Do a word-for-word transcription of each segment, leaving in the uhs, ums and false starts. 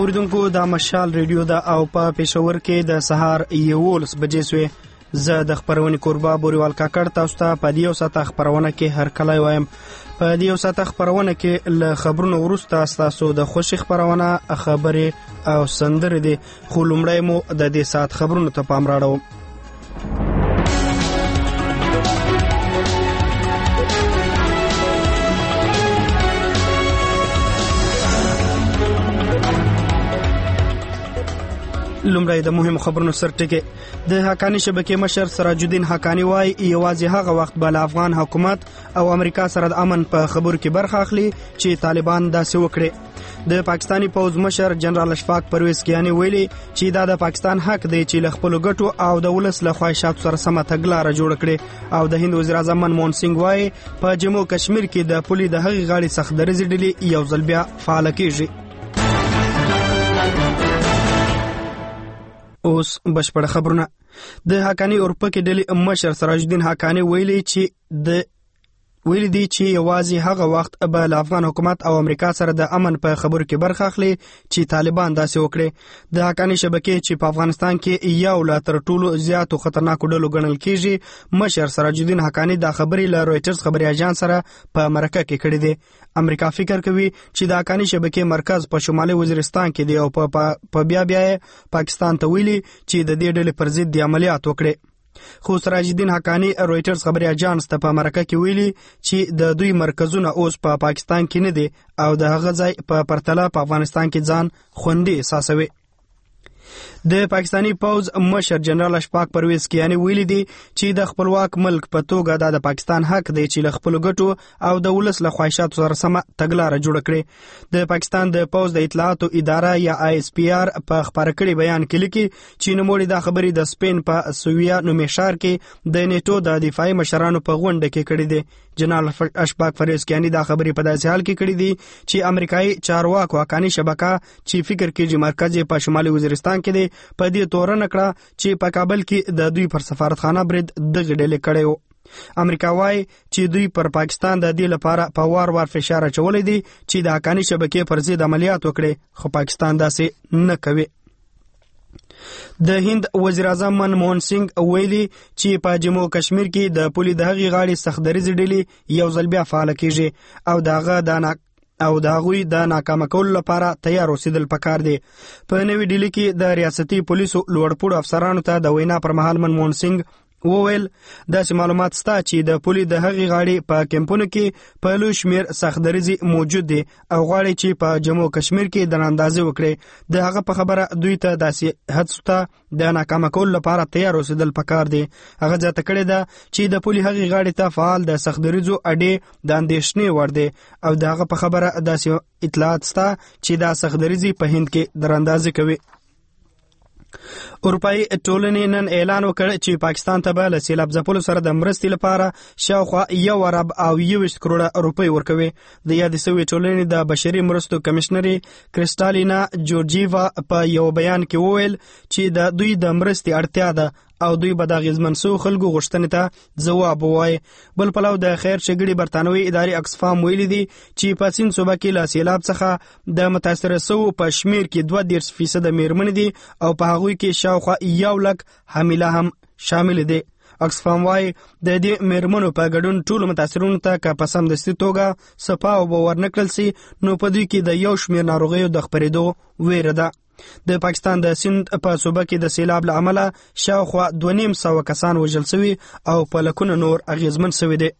اوریدونکو د مشال ریډیو دا او په پېښور کې د سهار یولس بجې سوې زه د خپرونې کوربه بوریوال کاکړ تاسو ته په دې یو ساعته خپرونه کې هرکلی وایم. په دې یو ساعته خپرونه کې له خبرونو وروسته ستاسو د خوښې خپرونه خبرې او سندرې دي، خو لومړی مو د دې ساعت خبرونو ته پام راړو. لومړی د مهمو خبرونو سرټکي. د حقانی شبکې مشر سراج الدین حقانی وایي یوازې هغه وخت به له افغان حکومت او امریکا سره د امن په خبرو کې برخه اخلي چې طالبان داسې وکړي. د پاکستانی پوز مشر جنرال اشفاق پرویز کیانی ویلي چې دا د پاکستان حق دی چې له خپلو ګټو او د ولس له خواهشاتو سره سمه تګلاره جوړه کړي. او د هند وزیر اعظم منموهن سینګ وایي په جموں کشمیر کې د پولي د هغې غاړې سخت دریځې ډلې یو ځل بیا فعاله کیږي. اوس بشپړ خبرونه. د حقانی اورپکې ډلې مشر سراج الدین حقانی ویلي چې د ویلي دی چې یوازې هغه وخت به له افغان حکومت او امریکا سره د امن په خبرو کې برخه اخلي چې طالبان داسې وکړي. د حقانی شبکې چې په افغانستان کې یو لا تر ټولو زیاتو خطرناکو ډلو ګڼل کیږي، مشر سراج الدین حقانی دا خبرې له رويټرز خبري اژانس سره په مرکه کې کړې دي. امریکا فکر کوي چې د حقانی شبکې مرکز په شمالي وزیرستان کې دی او په بیا بیا پاکستان ته ویلي چې د دې ډلې پر ضد د عملیات وکړي. خو سراج الدین حقانی رويټرز خبري اژانس ته په مرکه کې ویلي چې د دوی مرکزونه اوس په پا پاکستان کې نه دي او د هغه ځای په پرتله په افغانستان کې ځان خوندي احساسوي. د پاکستانی پوز مشر جنرال اشفاق پرویز کیانی ویلي دی چې د خپلواک ملک په توګه دا د پاکستان حق دی چې له خپل ګټو او د ولس له خواهشاتو سره سمه تګلاره جوړه کړي. د پاکستان د پوز د اطلاعاتو اداره یا آی اس پی آر په خبر کړي بیان کې لیکي چې نوموړي دا خبرې د سپین په سویا نومي ښار کې د نیټو د دفاعي مشرانو په غونډه کې کړي دي. جنرال اشفاق پرویز کیانی دا خبرې په داسې حال کې کړي دي چې امریکایي چارواکو حقانی شبکه چې فکر کیږي مرکز په شمالي وزیرستان کې دی په دې تورن کړه چې په کابل کې د دوی پر سفارتخانه برید دغه ډلې کړی و. امریکا وايي چې دوی پر پاکستان د دې لپاره په وار وار فشار اچولی دی چې د حقانی شبکې پر ضد عملیات وکړي، خو پاکستان داسې نه کوي. د هند وزیر اعظم منموهن سینګ ویلي چې په جموں کشمیر کې د پولي د هغې غاړې سخت دریځې ډلې یو ځل بیا فعاله کیږي او د هغه د او د هغوی د ناکامه کولو لپاره تیار اوسېدل پکار دی. په نوې ډیلي کې د ریاستي پولیسو لوړپوړو افسرانو ته د وینا پر مهال منموهن سینګ وویل داسې معلومات سته چې د پولي د هغې غاړې په کمپونو کې په لوی شمېر سخت دریځې موجود دي او غواړي چې په جموں کشمیر کې د اندازې وکړي. د هغه په خبره دوی ته داسې هڅو ته د ناکامه کولو لپاره تیار اوسېدل پکار دي. هغه زیاته کړې ده چې د پولي هغې غاړې ته فعال د سخت دریځو اډې د اندېښنې وړ دی او د هغه په خبره داسې اطلاعات سته چې دا سخت دریځې په هند کې دراندازي کوي. اروپایي ټولنې نن اعلان وکړ چې پاکستان ته به له سیلاب ځپلو سره د مرستې لپاره شاوخوا یو ارب او یوویشت کروړه روپۍ ورکوي. د یادې سوې ټولنې د بشري مرستو کمشنرې کریسټالینا جورجیوا په یو بیان کې وویل چې د دوی د مرستې اړتیا ده او دوی به د اغیزمن سوو خلکو غوښتنې ته ځواب ووایي. بل پلو د خیر ښېګړې برطانوي ادارې اکسفام ویلي دي چې په سیند صوبه کې له سیلاب څخه د متاثره سوو په شمیر کې دوه دېرش فیصده میرمنې دي او په هغوی کې شاوخوا یو لک حامله هم شامل دي. اکسفام وايي د دې میرمنو په ګډون ټولو متاثرونو ته که په سمدستي توګه سپا اوبه ورنکړل سي نو په دوی کې د یو شمېر ناروغیو د خپرېدو ویره ده. د پاکستان د سند په صوبه کې د سیلاب له امله شاوخوا دوه نیم سوه کسان وژل شوي او په لکونه نور اغیزمن شوي دي.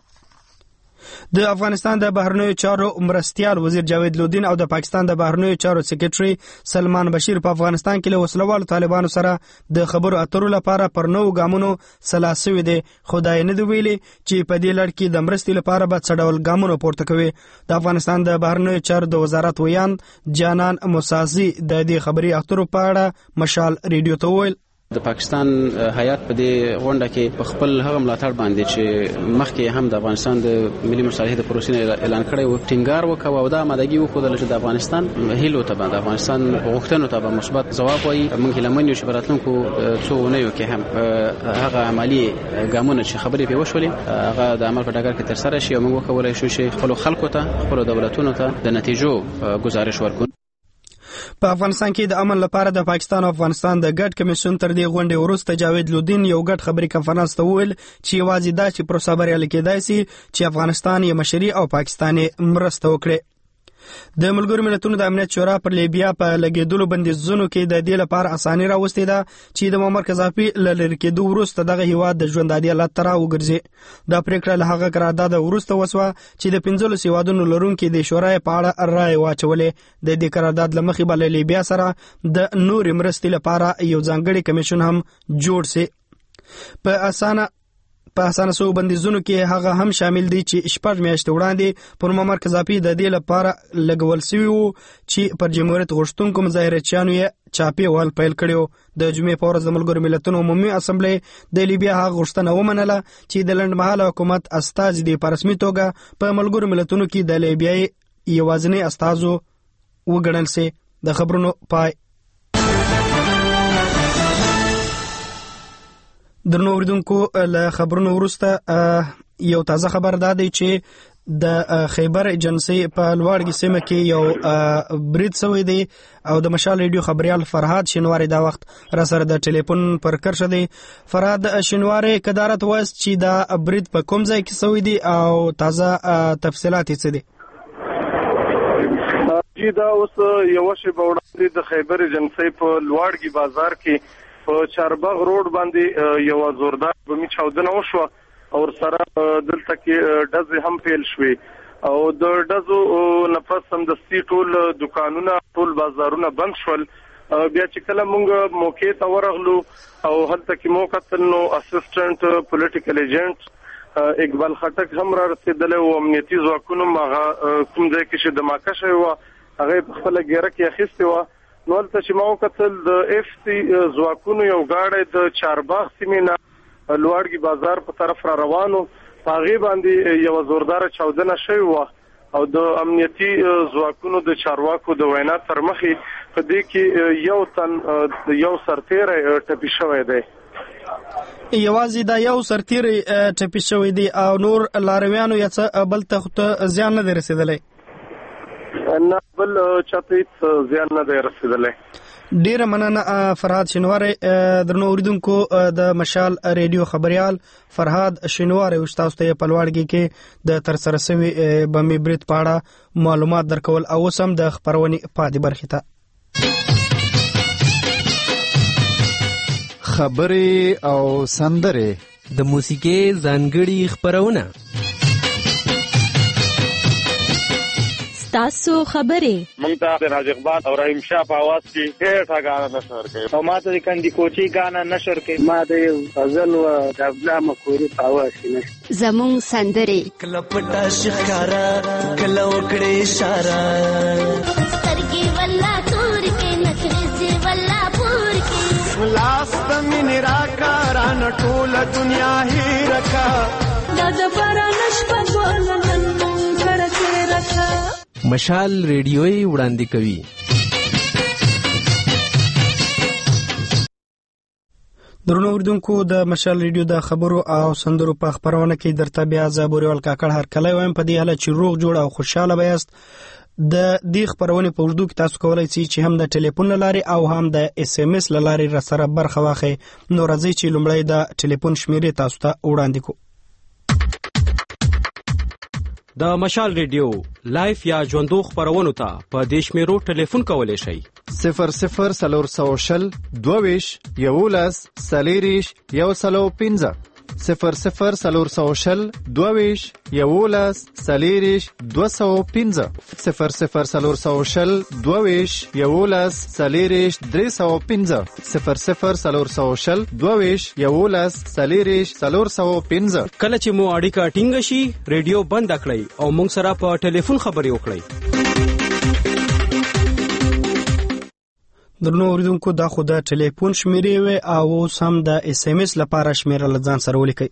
د افغانستان د بهرنیو چارو مرستیال وزیر جاوید لودین او د پاکستان د بهرنیو چارو سکرټري سلمان بشیر په افغانستان کې له وسلوالو طالبانو سره د خبرو اترو لپاره پر نوو ګامونو سلا سوي دي، خو دا یې نه دي ویلي چې په دې لړ کې د مرستې لپاره به څه ډول ګامونه پورته کوي. د افغانستان د بهرنیو چارو د وزارت ویان جانان موسازي د دې خبري اترو په اړه مشال ریډیو ته وویل د پاکستان هیات په دې غونډه کې په خپل هغه ملاتړ باندې چې مخکې هم د افغانستان د ملي مصالحې د پروسې اعلان کړی و ټینګار وکړ او دا آمادګي وښودله چې د افغانستان هیلو ته به د افغانستان غوښتنو ته به مثبت ځواب وایي. موږ هیله من یو چې په راتلونکو څو اونیو کې هم هغه عملي ګامونه چې خبرې پرې وشولې هغه د عمل په ډګر کې ترسره شي او موږ وکولی شو چې خپلو خلکو ته خپلو دولتونو ته د نتیجو ګزارش ورکړو. په افغانستان کې د امن لپاره د پاکستان او افغانستان د ګډ کمیشن تر دې غونډې وروسته جاوید لودین یو ګډ خبري کنفرانس ته وویل چې یوازې دا چې پروسه بریالۍ کېدای شي چې افغانستان یې مشري او پاکستان یې مرسته وکړي. د ملګرو ملتونو د امنیت شورا پر لیبیا په لګیدلو بندیزونو کې د دې لپاره اساني راوستې ده چې د معمر قذافي له لرې کېدو وروسته دغه هیواد د ژوندانه حالت ته راوګرځي. دا پریکړه له هغه قرارداد وروسته وسوه چې د پنځلسو هیوادونو لرونکي د شورا په اړه رائے واچولې. د دې قرارداد له مخې به له لیبیا سره د نورې مرستې لپاره یو ځانګړی کمیشن هم جوړ شي. په اسانه په اسانه سو بندیزونو کې هغه هم شامل دي چې شپږ میاشتې وړاندې پر معمر قذافي د دې لپاره لګول شوی وو چې پر جمهوریت غوښتونکو مظاهرچیانو یې چاپی وال پیل کړیو. د جمعې په ورځ د ملګرو ملتونو عمومي اسمبلی د لیبیا هغه غوښتنه ومنله چې د لنډمهاله حکومت استازي د په رسمي توګه په ملګرو ملتونو کې د لیبیای یوازینی استازو وګڼل شي. د خبرونو پای. درنو اوریدونکو له خبرونو وروسته یو تازه خبر دا دی چې د خیبر ایجنسی په لوړګي سیمه کې یو برید شوی دی او د مشال ریډیو خبريال فرهاد شینواری دا وخت را سره د ټلیفون پر کرشه دی. فرهاد شینواری کدارت وایست چې دا برید په کوم ځای کې شوی دی او تازه تفصيلات یې څه دي؟ چې دا اوس یو شی په وړاندې د خیبر ایجنسی په لوړګي بازار کې په چارباغ روډ باندې یو زوردار بمي چاودنه وشوه او سره دلته کې ډزې هم پیل شوې او د ډزو نفس هم د سټي ټول دکانونه ټول بازارونه بند شول. بیا چې کله موږ موقع ته ورغلو او هلته کې مو کتل نو اسسټنټ پولیټیکل ایجنټ اقبال خټک هم را رسیدلی او امنیتي ځواکونو هغه کوم ځای کې چې دماکه شوې وه هغه په خپله ګیره کې اخیستې وه. نو هلته چې ما وکتل د اف سی ځواکونو یو ګاډی د چارباغ سیمې نه لوړګي بازار په طرف را روانو په هغې باندې یوه زورداره چاودنه شوې وه او د امنیتي ځواکونو د چارواکو د وینا تر مخې په دې کې یو تن یو سرتیری ټپي شوی دی. یوازې دا یو سرتیری ټپي شوی دی او نور لارویانو یا څه بل ته زیان نه دی رسېدلی؟ نه بل چاته هیڅ زیان نه دی رسېدلی. ډیره مننه فرهاد شینواری. درنو اوریدونکو د مشال ریډیو خبريال فرهاد شینواری او تاسو ته په لوړګي کې د ترسره شوی بمي برید په اړه معلومات درکول او سم د خبرونې پاتې برخې ته خبرې او سندرې د موسیقي ځانګړي خبرونه تاسو خبرې مونږ ته د راج اقبال او رحیم شاه په आवाज کې هیڅ غانا نشر کوي او ماته د کندي کوچي غانا نشر کوي. ما د غزل او د ابلا مکوري په आवाज کې نشر زمون سندرې کله پټا شکارا کله وکړې اشاره سترګې ولا تور کې نخرې ولا پور کې لاس تمن راکا ران ټول دنیا هی رکا د بارانش په ګولن کړه رکا. مشال ریډیوي وړاندې کوي. درنو اوریدونکو د مشال ریډیو د خبرو او سندرو په خبرونه کې درته بیا زابوريال کاکړ هر کله وایم په دې حالت چې روغ جوړ او خوشاله بیاست. د دې خبرونه په وړاندې کې تاسو کولای شئ چې هم د ټلیفون لاري او هم د اس ام اس لاري را سره برخه واخلئ. نو راځي چې لومړی د ټلیفون شمیرې تاسو ته وړاندې کوو. د مشال ریډیو لایف یا ژوندو خبرونو ته په دیش میرو ټلیفون کولای شئ صفر صفر سلور سو شل دوویش یولس سلیریش یو سلو پنځه صفر صفر سلور سو شل دوویش یولس سلیریش دو سو پنځه صفر صفر سلور سو شل دوویش یولس سلیریش درې سو پنځه صفر صفر سلور سو شل دوویش یولس سلیریش سلور سو پنځه. کله چې مو اړیکه ټینګ شي ریډیو بند کړئ او موږ سره په ټلیفون خبرې وکړئ. درنو اوریدونکو دا خو د ټلیفون شمیرې وي او اوس هم د اس ام اس لپاره شمیره له ځان سره ولیکئ.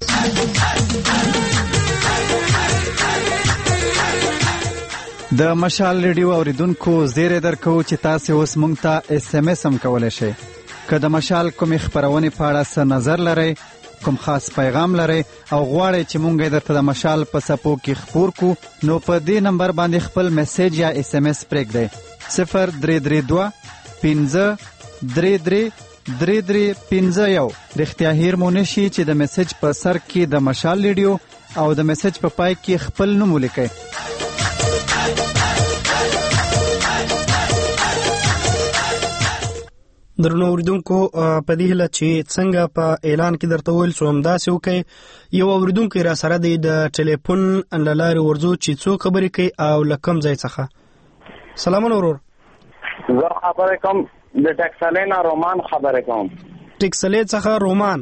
د مشال ریډیو اوریدونکو زیری درکو چې تاسو اوس مونږ ته اس ام اس هم کولای شئ. که د مشال کومې خبرونې په اړه څه نظر لرئ، کوم خاص پیغام لرئ او غواړئ چې مونږ درته د مشال په سپو کې خپور کو، نو په دې نمبر باندې خپل میسج یا اس ام اس پرېږدئ. صفر درې درې دوه پنځه درې درې درې درې پنځه یو. رښتیا هیر مو نشي چې د میسج په سر کې د مشال ریډیو او د میسج په پای کې خپل نوم ولیکئ. درنو اوریدونکو په دې هیله چې څنګه په اعلان کې درته ویل شو همداسې وکړئ. یو اوریدونکی را سره دی د ټلیفون له لارې ورځو چې څو خبرې کوي او له کوم ځای څخه. سلامونه ورور. زه خبرې کوم د ټکسلې نه رومان خبرې کوم. ټکسلې څخه رومان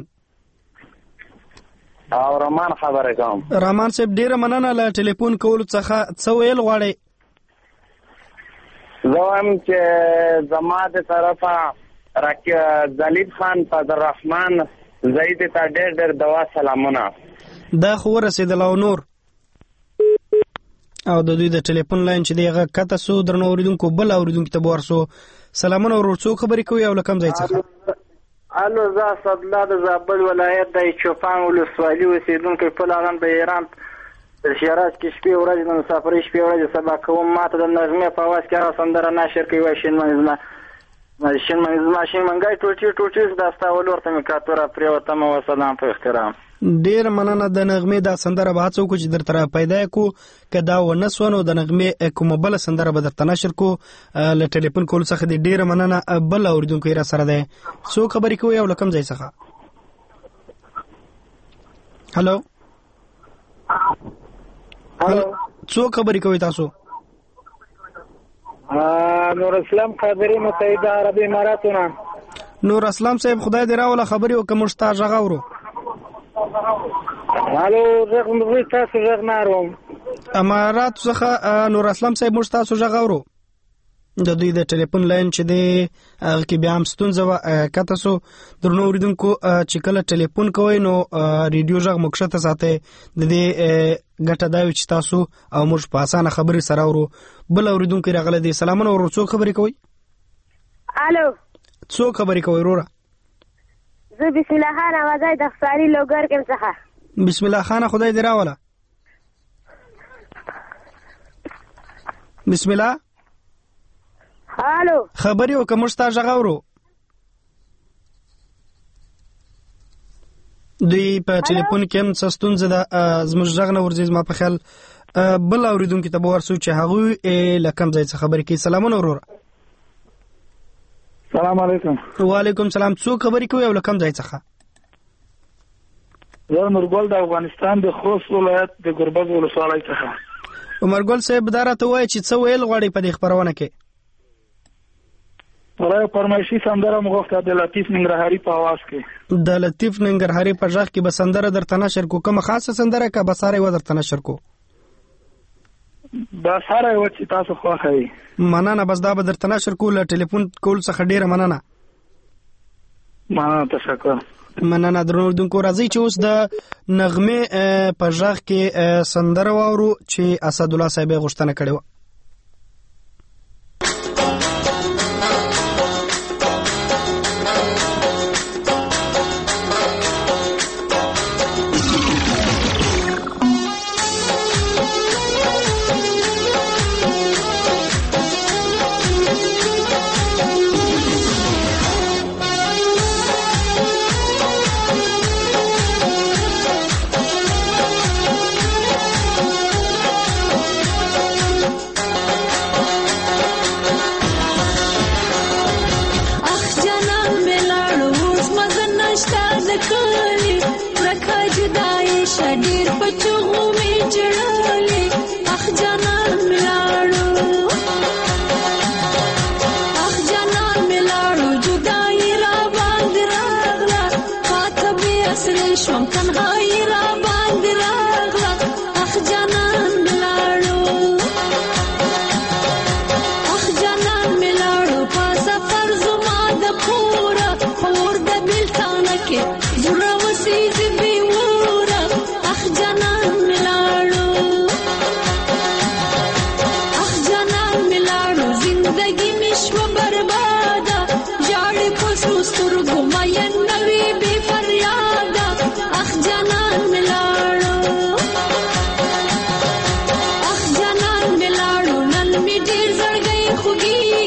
او رومان خبرې کوم. رومان صاحب ډیره مننه له ټلیفون کولو څخه. څه ویل غواړئ؟ زه وایم چې زما د طرفه ذلیب خان فضل الرحمن زید ته ډېر ډېر دوا سلامونه. دا خو ورسېدل او نور او د دوی د ټلیفون لاین چې دی هغه کته سو. درنو اوریدونکو بل اوریدونکو ته ورسو. سلامونه ورور. څو خبرې کوي او له کوم ځای څخه؟ الو زه اسدالله د زابل ولایت د چوپان ولسوالي اوسېدونکی پلان په ایران شیراز کې شپې ورځې د مسافرۍ شپې ورځې سبا کوم. ماته د نغمې په اواز کې هغه سندره ناشر کوي شین منځ شین منځ ماشین منګای ټوټي ټوټي دا ستا ولور ته مې کاتوره پرېوتم او سلام په احترام. ډېر مننه. د نغمې دا سندره به هڅه وکړو چې درته را پیدا کړو. که دا ونه سوه نو د نغمې کومه بله سندره به درته نشر کړو. له ټلیفون کولو څخه دې ډېره مننه. بل اورېدونکی را سره دی. څو خبرې کوئ او له کوم ځای څخه؟ هلو هلو څو خبرې کوئ تاسو؟ نور اسلام قادری متحده عربي اماراتونه. نور اسلام صاحب خدای دې راوله خبرې وکړه موږ ستا غږ اورو. الو غږ مې تاسو غږ نه اورم. اماراتو څخه نور اسلام صاحب موږ تاسو غږ اورو. د دوی د ټلیفون لاین چې دی هغه کې بیا هم ستونزه وه کته سو. درنو اوریدونکو چې کله ټلیفون کوئ نو ریډیو غږ مو کښته ساتئ. د دې ګټه دا وي چې تاسو او موږ په اسانه خبرې سره اورو. بل اوریدونکی راغلی دی. سلامونه ورور. څوک خبرې کوئ؟ الو څوک خبرې کوئ وروره؟ زه بسم الله خان اوازی د خساري لوګر کم څخه. بسم الله خان خدای دې راوله. بسم الله. الو خبرې وکړه موږ ستا غږ اورو. دوی په ټلیفون کې هم څه ستونزه ده. زموږ غږ نه ورځي زما په خیال. بل اورېدونکي ته به ورسو چې هغوی له کوم ځای څخه خبرې کوي. سلامونه وروره. سلام علیکم. وعلیکم سلام. څوک خبرې کوي او له کوم ځای څخه؟ زه نورګل د افغانستان د خوست ولایت د ګربز ولسوالۍ څخه. عمرګل صاحب دا راته وایي چې څه ویل غواړئ په دې خپرونه کې؟ برای فرمایشي سندره مو غوښته د لطیف ننګرهاري په اواز کې. د لطیف ننګرهاري په غږ کې به سندره درته نشر کو. کومه خاصه سندره که به ساره و درته نشر کو؟ دا ساره و چې تاسو خوښوئ. مننه. بس دا به درته نشر کو. له ټلیفون کول څخه ډیره مننه. مننه. تشکر. مننه. درنو اوریدونکو راځئ چې اوس د نغمې په غږ کې سندره واورو چې اسدالله صاحب یې غوښتنه کړې وه. خوږی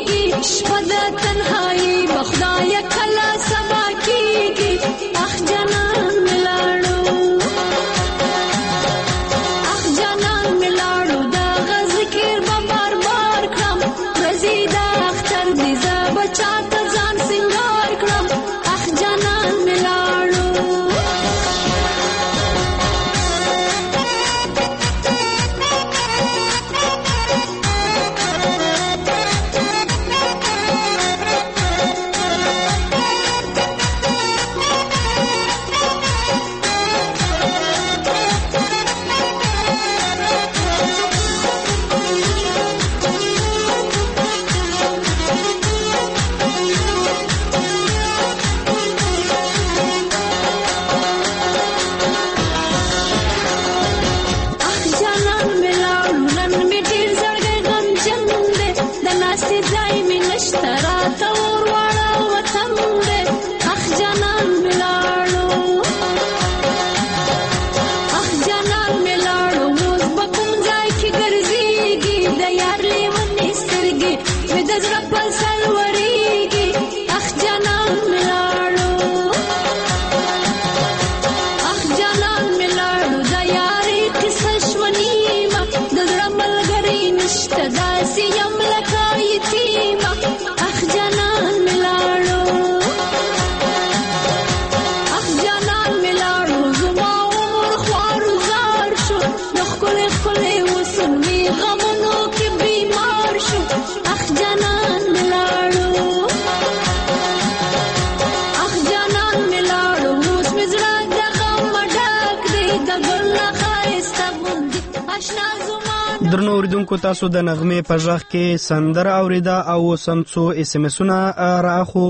درنو اوریدونکو تاسو د نغمې په ژغ کې سندره اوریده او سم څو اس ام اسونه راخو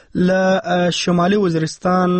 ل شمالي وزیرستان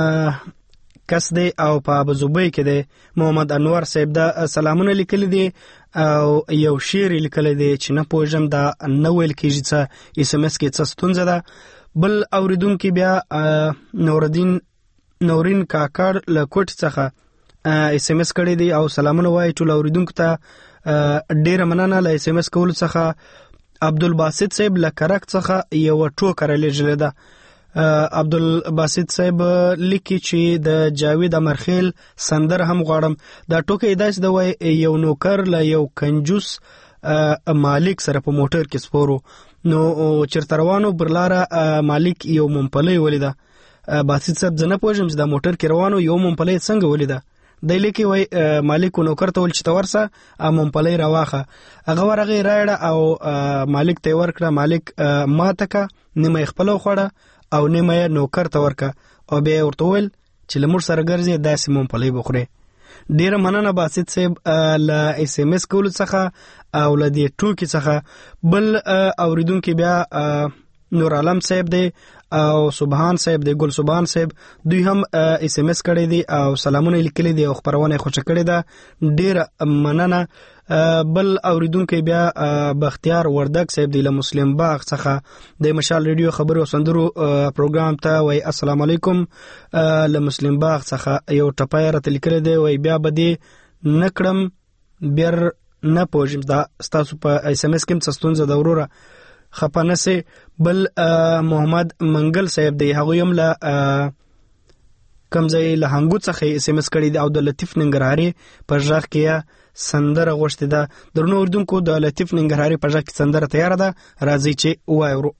کس دی او په ابوظبي کې دی محمد انور صاحب دا سلامونه لیکل دي او یو شعر لیکل دي چې نه پوجم دا نو ویل کېږي چې اس ام اس کې څه ستونزه ده. بل اوریدونکو بیا نوردین نورین کاکړ له کوټ څخه اس ام اس کړی دی او سلامونه وایي ټول اوریدونکو ته ډیره مننه. له اس ام اس کول څخه عبدالباسط صاحب له کرک څخه یو ټوکر لېږلې ده. عبدالباسط صاحب لیکي چې د جاوید امرخیل سندر هم غواړم. دا ټوکې داسې د وای یو نوکر له یو کنجوس مالک سره په موټر کې سپورو نو چرته روانو برلاره مالک یو ممپلی ولیده. باسط صاحب زه نه پوهېږم چې دا موټر کې روانو یو ممپلی څنګه ولیده. دی لیکي وای مالک نوکر ته ول چې ته ورسه ممپلی راواخه. هغه ورغې رايړه او مالک ته ورکړه. مالک ماته کا نیمه خپل خوړه او نیمه نوکر ته ورکه او بیا ورته ویل چې لمر سره ګرځي داسې ممپلی بخوري. ډیره مننه باسط صاحب له اس ام اس کول څخه او له دې ټوکی څخه. بل اوریدونکو بیا نور عالم صاحب دی او سبحان صاحب دی ګل سبحان صاحب دوی هم اس ام اس کړی دی او سلامونه لیکلي دي او خبرونه خوشی کړی ده. ډیره مننه. بل اوریدونکو بیا بختیار وردک صاحب دی له مسلم باغ څخه د مشال ریډیو خبرو سندرو پروګرام ته وای السلام علیکم. له مسلم باغ څخه یو ټپای راته لیکلی دی وای بیا به دې نکړم بیر نه پوجم دا ستاسو په اس ام اس کې څه د وروره خپانه سي. بل محمد منګل صاحب دی هغه هم له کمزې له هنګو څخه اس ام اس کړی دی او د لطیف ننګرهاري په ژغ کې سندره غوښتي ده. درنو اوریدونکو د لطیف ننګرهاري په ژغ کې سندره تیار ده راځي چې وایو.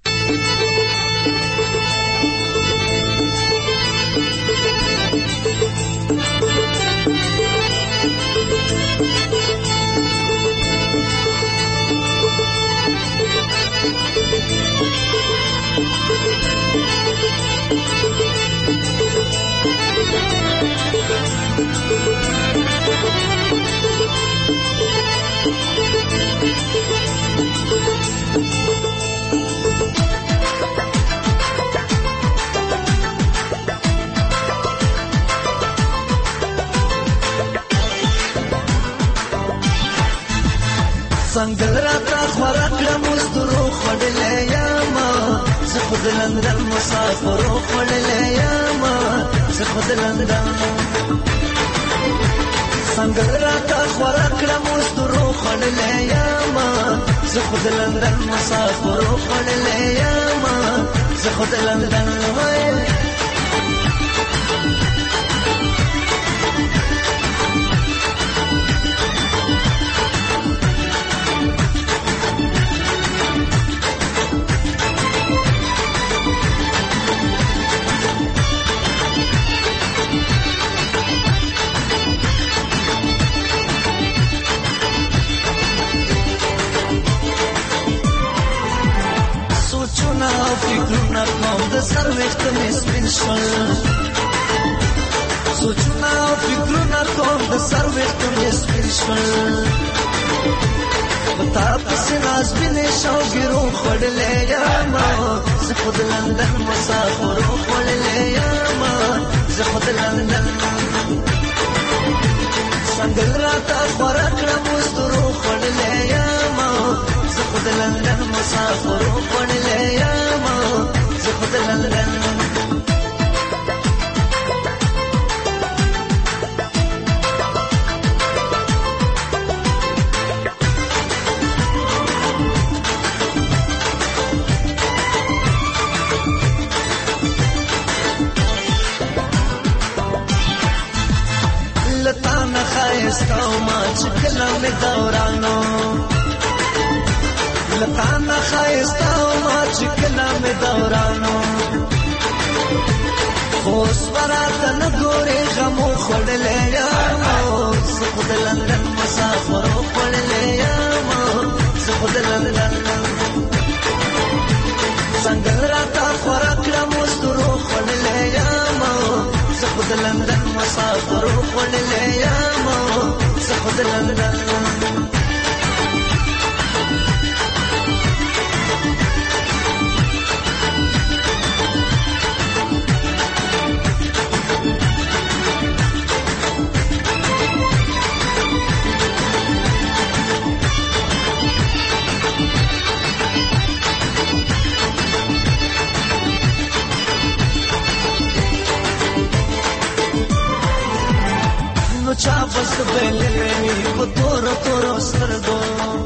څنګه راته خوراک کړم اوس درو خوړلې یم زه خو د لندن مسافر خوړلې یم زه خو د لندن. څنګه راته خوراک کړم اوس درو خوړلې یم زه خو د لندن مسافر خوړلې یم زه خو د لندن. فکرونه کوم د سر وخت مې سپین شول سوچونه فکرونه کوم د سر وخت مې سپین شول پتا پسې ناز بینې شوګیرو خوړلې یم زه خو د لندن مسافر خوړلې یم زه خو د لندن. څنګه راته خوراک کړم اوس درو خوړلې یم زه خو د لندن مسافر خوړلې یم زه خو د لندن. لتا نه ښایسته ما چې کله مې دورانو لتا نه ښایسته ما چې کله مې دورانو اوس براته نه ګورې غمو خوړلې یم زه خو د لندن مسافر خوړلې یم زه خو د لندن. څنګه راته خوراک کړم اوس درو خوړلې یم زه خو د لندن مسافر خوړلې یم زه خو د لندن. چا بس بلې په تور تور سترګو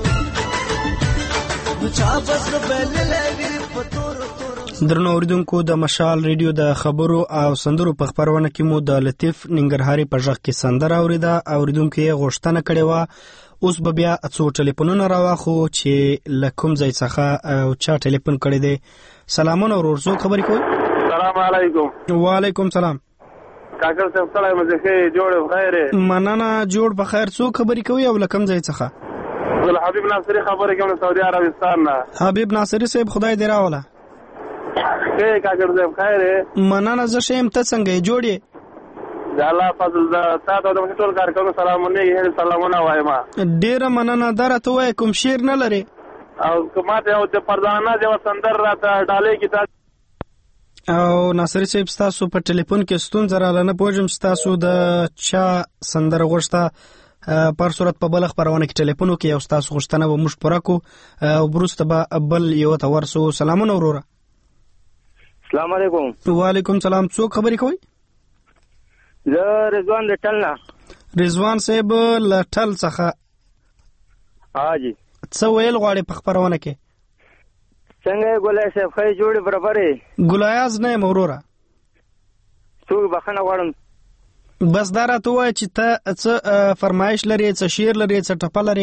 چا بس بلې په تور تور. درنو اوریدونکو د مشال ریډیو د خبرو او سندرو په خبرونه کې مو د لطیف ننګرهاري په ژغ کې سندره اوریده. اوریدونکو یې غوښتنه کړې و اوس به بیا څو ټلیفونونه راواخو چې لکم ځای څخه او چا ټلیفون کړی دی. سلامونه ورور، څو خبرې کوي؟ السلام علیکم. وعلیکم سلام. کاکر صاحب سلام مزه جوړ بخیر. مننه جوړ بخیر. څو خبرې کوي او لکم ځای څخه؟ ول حبیب ناصری خبره کوم سعودي عربستان نه. حبیب ناصری صاحب خدای دې راوله. اے کاکر صاحب خیر. مننه زه شیم، ته څنګه یې؟ جوړ یې؟ د الله فضل دا تاسو د ټول کارکونو سلامونه یې سلامونه وایم. ډیره مننه. درته وای کوم شیر نه لري او کومه او د پردانه د وسندر راته ډالې کی تاسو او ناصری صاحب تاسو په ټلیفون کې ستونزه رااله نه پوجم تاسو د چا سندر غوښته پر صورت په بل خبرونه کې ټلیفون کې او تاسو غوښتنه به مش پوره کو او بروسته به بل یو ته ورسو. سلامونه وروره. السلام علیکم. وعلیکم سلام. څو خبرې کوي؟ زه رضوان د ټلنا. رضوان صاحب له ټل څخه. حاجی څه ویل غواړي په خبرونه کې؟ څنګه ګولای صاحب خې جوړې برابرې؟ ګولایاز نه موروره. څو بخنه غواړم. بس دا راته وای چې ته څه فرمایش لري، څه شعر لري، څه ټپه لري؟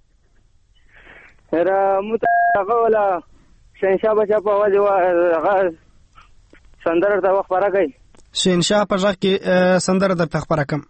را متغه ولا شینشاه بچا په وځي هغه سندره ته وخت راکې. شینشاه په ځخ کې سندره درته خبره کوم.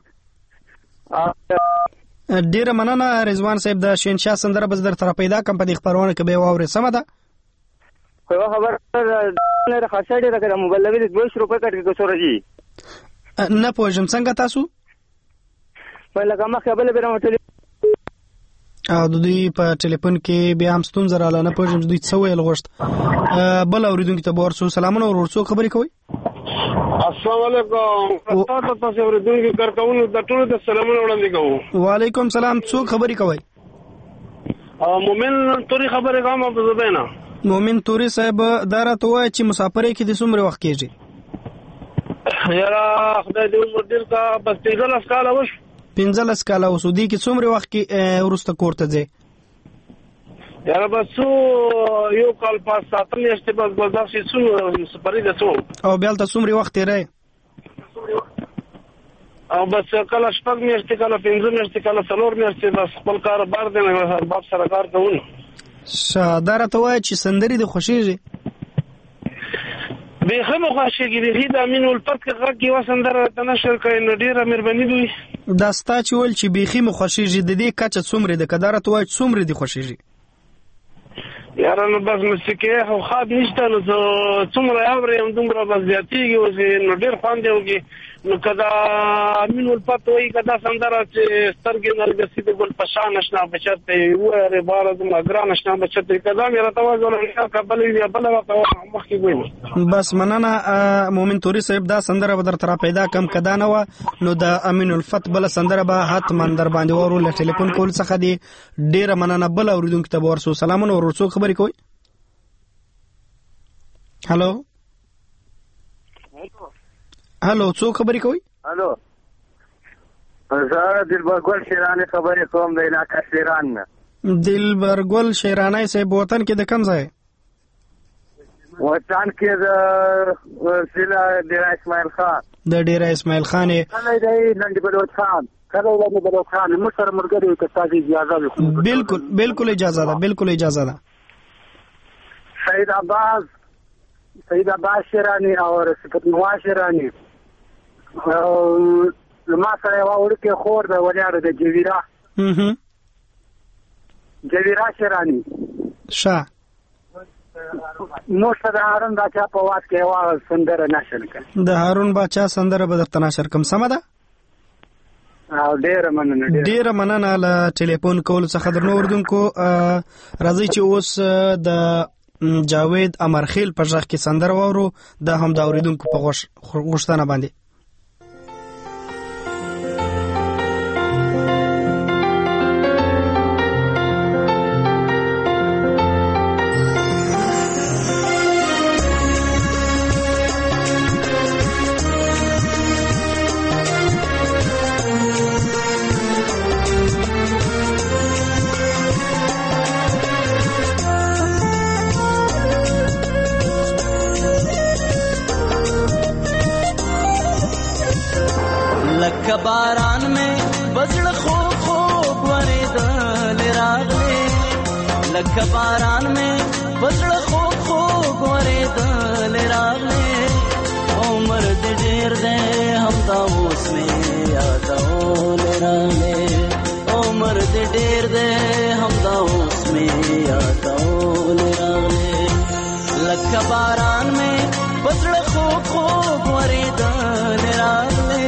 ډیره مننه رضوان صاحب. د شینشاه سندره بس درته پیدا کوم په دې خبرونه کې به واورې. سمه ده. خو خبر نه خاصه ډیره کړه موبایل لوي دوه روپے کټ کې کوسو راځي. نه پوهیږم څنګه تاسو په لکه ما خپل به راوټل او د دوی په ټلیفون کې بیا هم ستونزه رااله. نه پوهیږم دوی څه ویل غوښت. بل اوریدونکو ته ورسو. سلامونه ورور، څو خبرې کوي؟ السلام علیکم. تاسو تاسو اوریدونکو کارکونو د ټولو د سلامونه وړاندې کوم. وعلیکم سلام. څو خبرې کوي؟ مومن توري خبرې کوم په زبینا. مومن توري صاحب دا راته وایي چې مسافرې کې د څومره وخت کېږي؟ یاره خدای دې عمر ډېر کا بس پنځلس کاله وشو. پنځلس کاله وشو. دې کې څومره وخت کې وروسته کور ته ځې؟ یاره بس یو کال پاس ساته میاشتې بس بس داسې څو سفرې ده څو. او بیا هلته څومره وخت تېری؟ او بس کله شپږ میاشتې کله پنځه میاشتې کله څلور میاشتې بس خپل کاروبار دی نه باب سره کار کوو. ښه دا راته وایه چې سندرې دې خوښېږي؟ بیخي مو خوښېږي. بیخي د امین الفت کې غږ کې یوه سندره راته نشر کړې نو ډېره مهرباني دوی. دا ستا چې ویل چې بیخي مو خوښېږي د دې کچه څومره ده؟ که دا راته وایه چې څومره دې خوښېږي؟ یاره نو بس موسیقي خو خواب نشته نو څومره اورم دومره بس زیاتېږي اوس نو ډېر خوند یې وکړي. نو که دا امین الفت وایي که دا سندره چې سترګې نرګسي د ګل په شان اشنا بچت دی ووایې باره دومره ګران اشنا بچت دی که دا مې راته وایي که بله وي بله راته مخکې ګویم. بس مننه مومن توري صاحب. دا سندره به درته را پیدا کم. که دا نه وه نو د امین الفت بله سندره به حتما در باندې واورو. له ټلیفون کول څخه دی ډېره مننه. بل اورېدونکي ته به ورسو. سلامونه ورور، څوک خبرې کوي؟ هلو هلو څوک خبرې کوي؟ هلو زه دلبرګل شیرانی خبرې کوم د علاقه شیران نه. دلبرګل شیرانی صاحب وطن کې د کوم ځای؟ وطن کې د ضلع ډیره اسماعیل خان. د ډیره اسماعیل خان یې کله دی لنډي بلوچ خان کله دی بلوچ خان موږ سره ملګري که تاسو اجازه وکړو. بالکل بالکل اجازه ده. بالکل اجازه ده. سید عباس سید عباس شیرانی او صفت نواز شیرانی او ما سره یوه وړوکې خور ده ولیاړه د جویره جویره شیرانی. ښه موږ ته د هارون باچا په واس کې یوه سندره نشر کړه. د هارون باچا سندره به درته نشر کړم. سمه ده. او ډېره مننه. ډېره مننه له ټلیفون کولو څخه. درنو اورېدونکو راځئ چې اوس د جاوید امرخیل په ژغ کې سندره واورو. دا هم د اورېدونکو په غوښتنه باندې. لکه باران مې بزړه خوب خوب ورېدل راغلې لکه باران مې بزړه خوب خوب ورېدل راغلې عمر دې ډېر دی همدا اوس مې یادول راغلې عمر دې ډېر دی همدا اوس مې یادول راغلې لکه باران مې بزړه خوب خوب ورېدل راغلې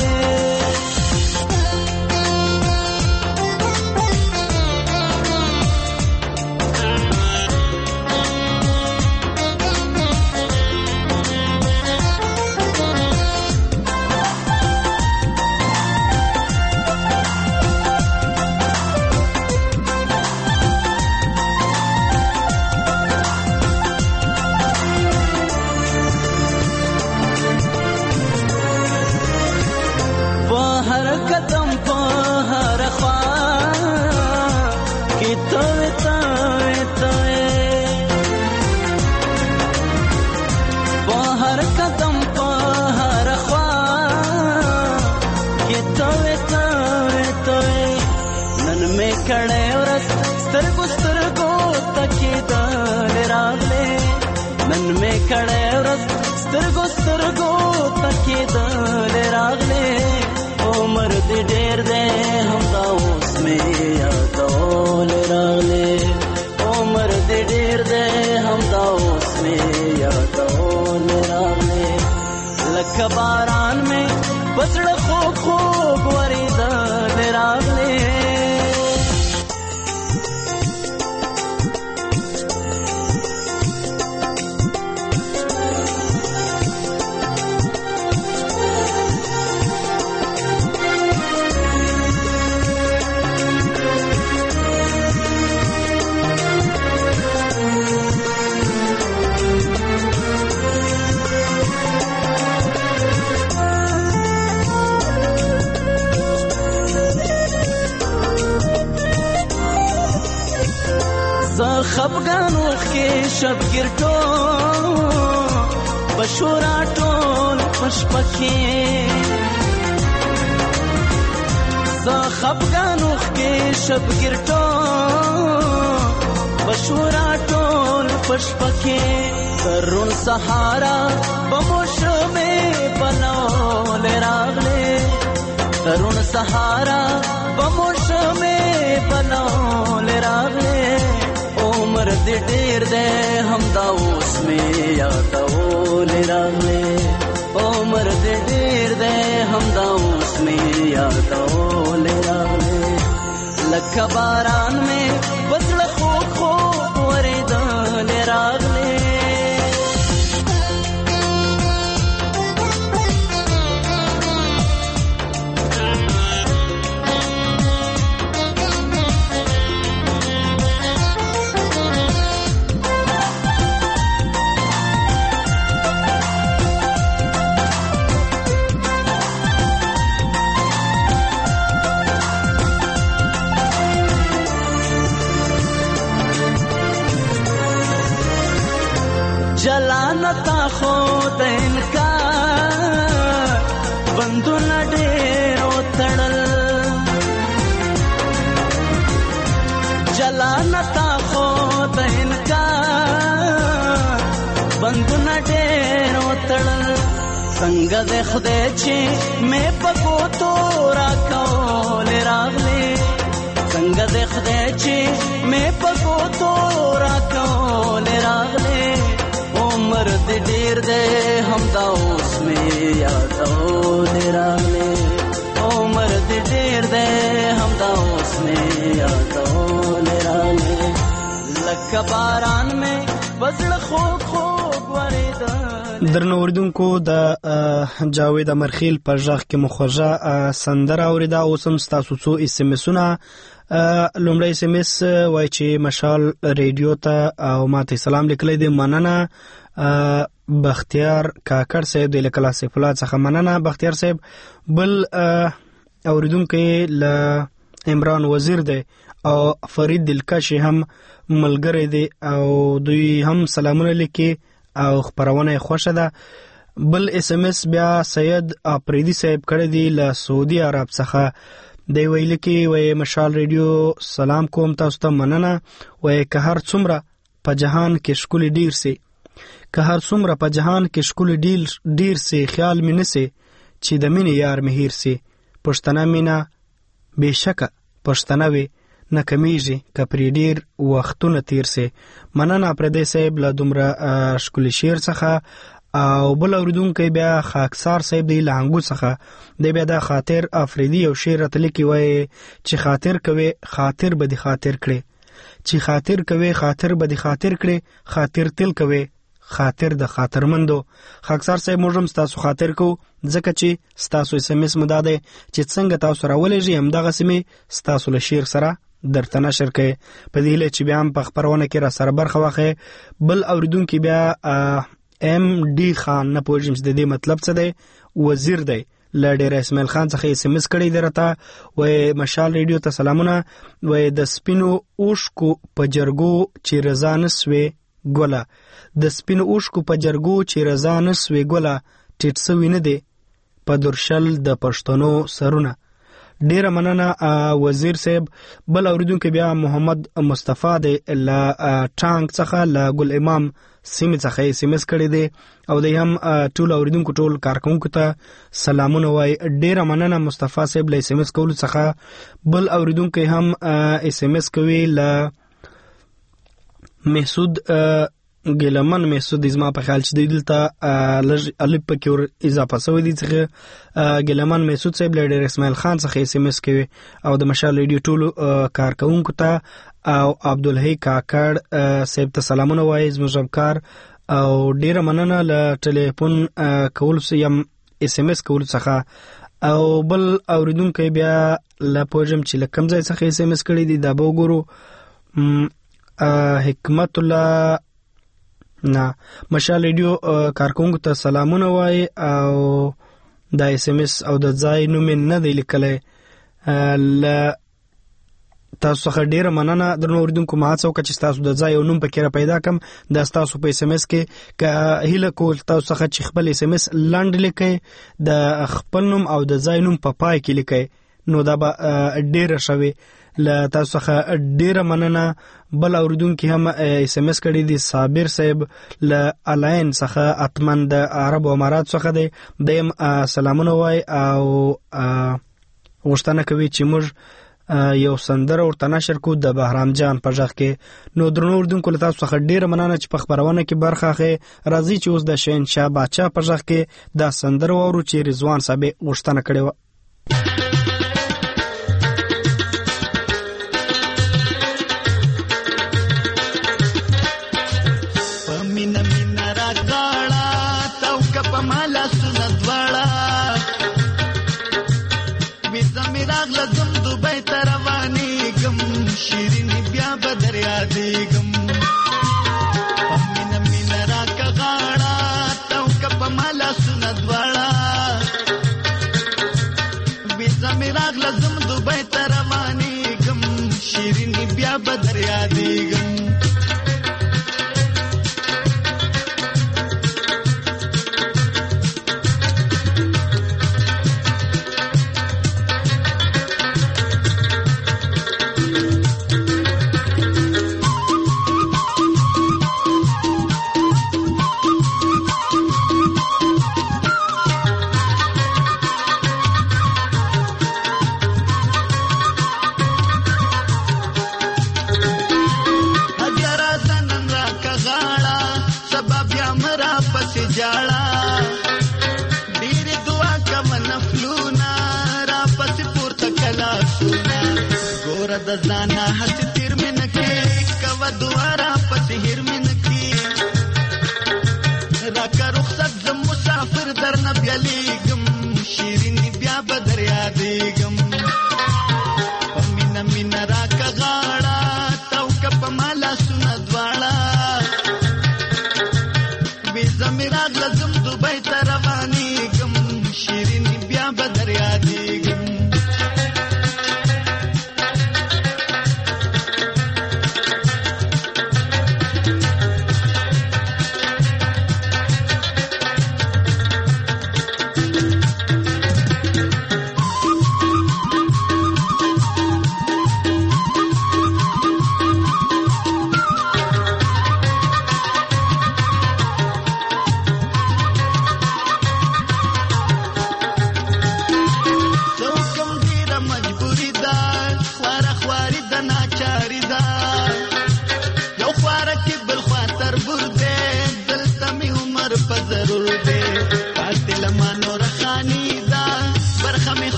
سترګو سترګو تکېدل راغلې عمر دې ډېر دی همدا اوس مې یادول راغلې عمر دې ډېر دی همدا اوس مې یادول راغلې لکه باران مې بزړه خوب خوب ورېدل راغلې خفګان وخې شبګیر ټول بشورا ټول پشپکې زه خفګان وخې شبګیر ټول بشورا ټول پشپکې ترون سهارا بموشمې بنول راغلې ترون سهارا بموشمې بنول راغلې عمر دې ډېر دی همدا اوس مې یادول راغلې عمر دې ډېر دی همدا اوس مې یادول راغلې لکه باران مې بزړه خوب خوب ورېدل راغلې جلانتا خود انکار بندونه ډېر وتړل جلانتا خود انکار بندونه ډېر وتړل څنګه دې خدای چې مې په ګوتو راکول راغلې څنګه دې خدای چې مې په ګوتو راکول راغلې عمر دې ډېر دی همدا اوس مې یادول راغلې عمر دې ډېر دی همدا اوس مې یادول راغلې لکه باران مې بزړه خوب خوب ورېدل درنو اوریدونکو د جاوید امرخیل په غږ کې مخوږه سندره اوریده. اوس هم ستاسو څو اس ام اسونه. لومړی اس ام اس وایي چې مشال ریډیو ته او ماته سلام لیکلی دی، مننه. بختیار کاکړ صاحب د لکلا سیف الله څخه مننه بختیار صاحب. بل اوریدونکو له عمران وزیر دی او فرید دلکش هم ملګری دی او دوی هم سلامونه لیکي او خبرونه خوښه ده. بل اس ام اس بیا سید اپریدي صاحب کړی دی له سعودي عرب څخه. دی ویل کې وای مشال ریډیو سلام کوم تاسو ته مننه. وای که هر څومره په جهان کې شکل ډیر سي که هر څومره په جهان کې شکل ډیر ډیر سي خیال مې نسي چې د مینې یار مهیر سي. پښتنه مینا بهشکه پښتنه وي نه کمیږي که پرې ډیر وختونه تیر سي. مننه پردې صاحب له دومره ښکلي شعر څخه. او بل اوریدونکی بیا خاکسار صاحب دی لهنګو څخه. دی بیا د خاطر افریدي یو شعر راته لیکي وایي چې خاطر کوي خاطر به دې خاطر کړي چې خاطر کوي خاطر به دې خاطر کړي خاطر تل کوي خاطر د خاطرمندو. خاکسار صاحب موږ هم ستاسو خاطر کو ځکه چې ستاسو اس ام اس مو دا دی چې څنګه تاسو راولېږئ همدغسې مې ستاسو له شعر سره درته نشر کوي. په دې هیله چې بیا هم په خپرونه کې را سره برخه واخلئ. بل اوریدونکی بیا ام ډي خان نه پوهېږم چې د دې مطلب څه دی. وزیر دی له ډېر اسماعیل خان څخه اس ام اس کړی دی راته. وایي مشال ریډیو ته سلامونه. وایي د سپینو اوښکو په جرګو چې رضا نه سوې ګله د سپینو اوښکو په جرګو چې رضا نه سوې ګله ټیټ سوي نه دی په درشل د پښتنو سرونه. ډیره مننه وزیر صاحب. بل اوریدونکو بیا محمد مصطفی دی له ټانګ څخه له ګل امام سیمې څخه اس ام اس کړی دی او دی هم ټول اوریدونکو ټول کارکونکو ته سلامونه وایي. ډیره مننه مصطفی صاحب له اس ام اس کولو څخه. بل اوریدونکو هم اس ام اس کوي له محسود ګلمن. محسود زما په خیال چې دلته لږ الف پکې ور اضافه شوی دی څخه. ګلمن محسود صاحب له ډېر اسماعیل خان څخه اس ام اس کوي او د مشال ریډیو ټولو کارکونکو ته او عبدالحی کاکړ صاحب ته سلامونه وایي زموږ همکار. او ډیره مننه له ټلیفون کولو یم اس ام اس کولو څخه. او بل اوریدونکی بیا له پوهېږم چې له کوم ځای څخه اس ام اس کړی دی دا به وګورو. حکمت الله نه مشال ریډیو کارکونکو ته سلامونه وایي او دا اس ام اس او د ځای نوم نه دی لیکلی. له تاسو څخه ډیره مننه درنو اوریدونکو. ما هڅه وکړه چې ستاسو د ځای او نوم پکې را پیدا کړم. دا ستاسو په اس ام اس کې که هیله کول تاسو څخه چې خپل اس ام اس لنډ لیکئ د خپل نوم او د ځای نوم په پای کې لیکئ نو دا به ډیره شوي. له تاسو څخه ډیره مننه. بل اوریدونکي هم اس ام اس کړی دی صابر صاحب له الاین څخه اتمن د عرب امارات څخه دی. دیم سلامونه وای او غوښتنه کوي چې موږ یو سندره ورته نشر کو د بهرام جان په ژغ کې. نو درنو اوریدونکو له تاسو څخه ډیره مننه چې په خبرونه کې برخه اخلئ. راځي چې اوس د شهنشاه باچا په ژغ کې دا سندره واورو چې رضوان صاحب غوښتنه کړې وه.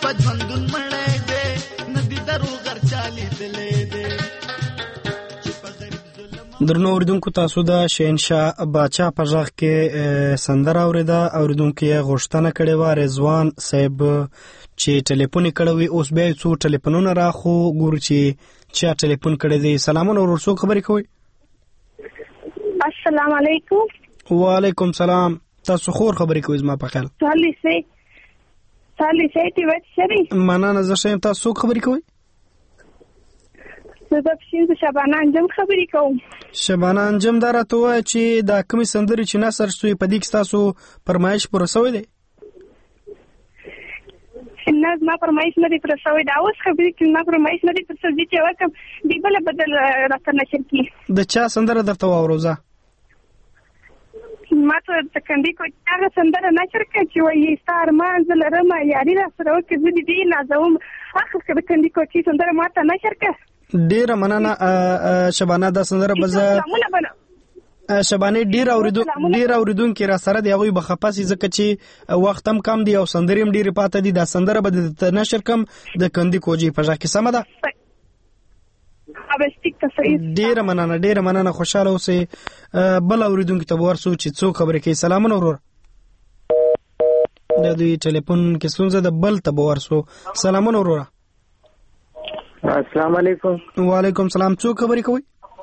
پځوندون مړې دې ندی درو غرچالي دلې دې درنو اوریدونکو تاسو د شهنشاه باچا په غږ کې سندره اوریده. اوریدونکو یې غوښتنه کړې وه رضوان صاحب چې ټلیفون یې کړی وي. اوس بیا یې څو ټلیفونونه راخو ګورو چې چا ټلیفون کړی دی. سلامونه ورور، څوک خبرې کوئ؟ السلام علیکم. وعلیکم سلام. تاسو خور خبرې کوئ زما په خیال؟ صالح سید صالح سید وچ شری مننه. زه ښه یم. تاسو څوک خبرې کوئ؟ زه د پښین شبانه انجم خبرې کوم. شبانه انجم دا راته ووایه چې دا کومې سندرې چې نثر شوې په دې کې ستاسو فرمایش پوره شوی دی؟ نه زما فرمایش نه دی پوره شوی. دا اوس خبرې کوي زما فرمایش نه دی پوره شوی چې وکم دی بله بدل راته نشر کړي. د چا سندره درته واورو؟ زه ما ته د کندې کو هغه سندره نشر کړه چې وایي ستا ارمان زه لرم یاري راسره وکړې زه دې دې نازوم. اخر که د کندې کوچي سندره ما ته نشر کړه. ډیره مننه شبانه. دا سندره به زه شبانه ډیر اوریدو ډیر اوریدونکي را سره دی هغوی به خفه سي ځکه چې وخت هم کم دی او سندرې هم ډیرې پاته دي. دا سندره به د نشر کم د کندې کوجي په غږ کې. سمه ده؟ ډیره مننه ډیره مننه. خوشاله اوسئ. بل اوریدونکي ته به ورسو چې څوک خبرې کوي. سلامونه ورور. د دوی ټلیفون کې ستونزه ده. بل ته به ورسو. سلامونه وروره. السلام علیکم. وعلیکم سلام. څوک خبرې کوئ؟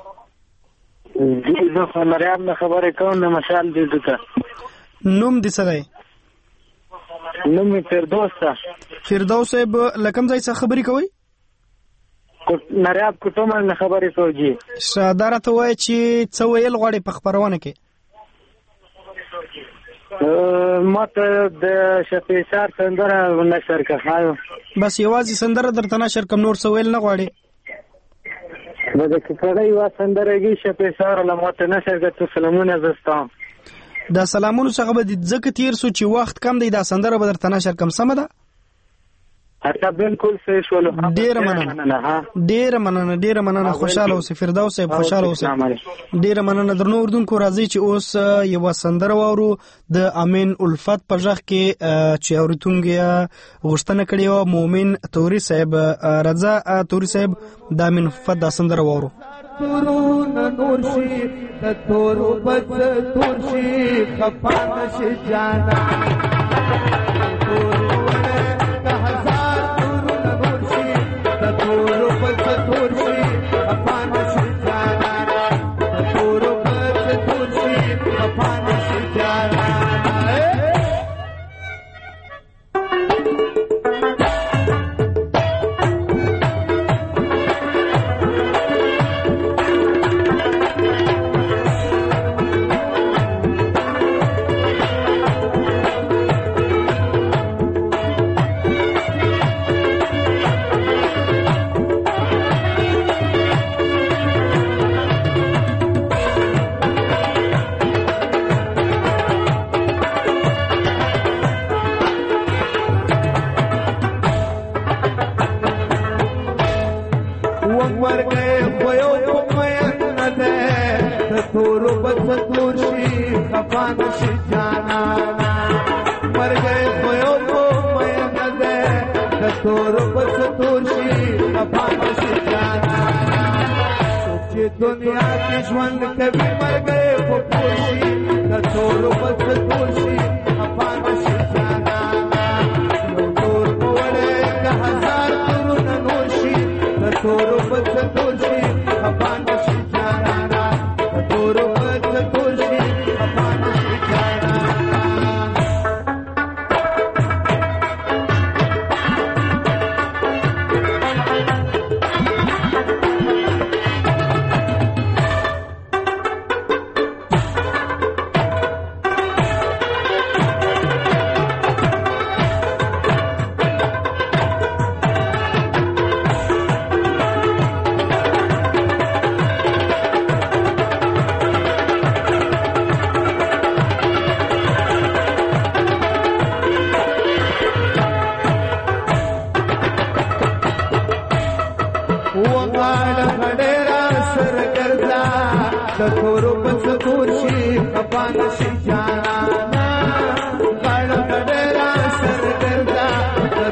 زه خو نریاب نه خبرې کوم د مشال دې ته. نوم دې څه دی؟ نوم مې فردوس ده. فردوس صاحب له کوم ځای څخه خبرې کوئ؟ نریاب کوټومل نه خبرې کوم. جی ښه. دا راته ووایه چې څه ویل غواړې په خپرونه کې؟ ما ته د شپېسار سندره نشر کړه. بس یوازې سندره درته نشر کوم، نور څه ویل نه غواړې؟ به د ککړۍ یوه سندره کې شپېسار له ما ته نشر کړه. څو سلامونه زه ستا. دا سلامونو څخه به ځکه تېر سو چې وخت کم دی. دا سندره به درته نشر کوم. سمه ده؟ حتی بالکل صحیح شولو. ډیره مننه ډیره مننه ډیره مننه. خوشاله اوسئ فردوس صاحب. خوشاله اوسئ. ډیره مننه. درنو اردوونکو راځئ چې اوس یوه سندره واورو د امین الفت په غږ کې چې اورېدونکو یې غوښتنه کړې وه مومن توري صاحب. راځه توري صاحب د امین الفت دا سندره واورو. تورونه نور شي د تورو بچ تور شي خفا نشي جانا. दुनिया की ژوند कभी मर गए वो पूरी कठोर बस तोशी अपान शिजाना नो तोर कोले का हजार तुरुन नोशी कठोर बस तोशी अपान शिजाना कठोर बस तोशी अपान शिजाना.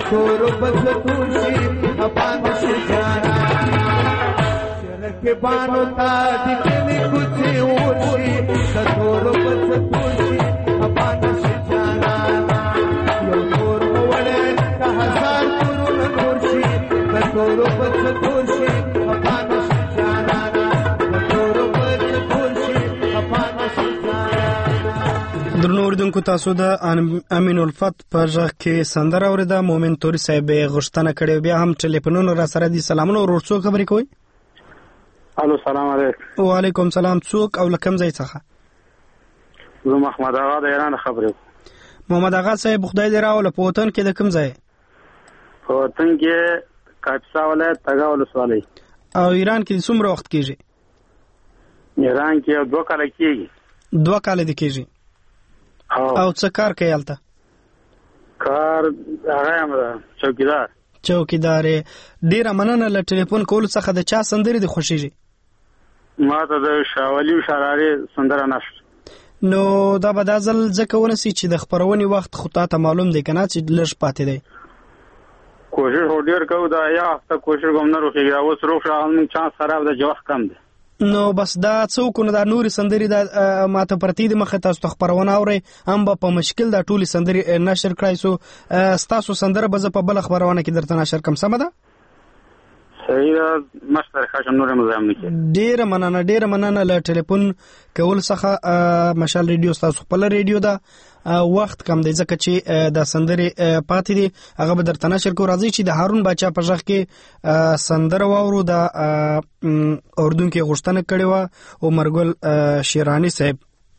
تور بس تورشي افان شي جانا شرک بانو تا دکلی کچی ورشي تور بس تورشي افان شي جانا یو تور وړه که هزار تورونه تورشي تور بس تورشي افان شي جانا تور بس تورشي افان شي جانا. درنو اوریدونکو تاسو د امین الفت په ژغ کې سندره اوریده. مومن توري صاحب غوښتنه کړې، بیا هم ټلیفونونه را سره دي. سلامونه ورور، څوک خبرې کوي؟ الو سلام علیکم. وعلیکم سلام. څوک او له کوم ځای څخه؟ زه محمد آغا د ایران خبرې. محمد آغا صاحب خدای دې راوله. په وطن کې د کوم ځای؟ په وطن کې کاپیسا ولایت تګا ولسوالۍ. او ایران کې څومره وخت کېږي؟ ایران کې دوه کاله کېږي. دوه کاله دې کېږي. او څه کار کوي هلته؟ کار هغه یم چوکیدار. چوکیدار. ډېره مننه له ټلیفون کولو څخه. د چا سندرې دې خوښېږي؟ ما ته د شاولي شراري سندره نشته. نو دا به دا ځل ځکه ونسي چې د خپرونې وخت خو تا ته معلوم دی که نه چې لږ پاتې دی؟ کوشش خو ډېر کوو، دا یا هفته کوشش کوم نه روښېږي. اوس روغ شو هغه چانس خراب دی چې وخت کم دی. نو بس دا څه وکړو؟ نو دا نورې سندرې دا ماته پرتې دي مخې تاسو ته خپرونه اورئ، هم به په مشکل دا ټولې سندرې نشر کړای سو. ستاسو سندره به زه په بله خپرونه کې درته نشر کړم. سمه ده؟ صحیح ده. مشتر خشم نور مزاحم نه کړي. ډېره مننه ډېره مننه له ټلیفون کول څخه. مشال ریډیو ستاسو خپله ریډیو ده. وخت کم دی ځکه چې دا سندرې پاتې دي، هغه به درته نشر کوو. راځئ چې د هارون باچا په غږ کې سندره واورو. دا اردونکي غوښتنه کړې وه عمرګل شیراني صاحب.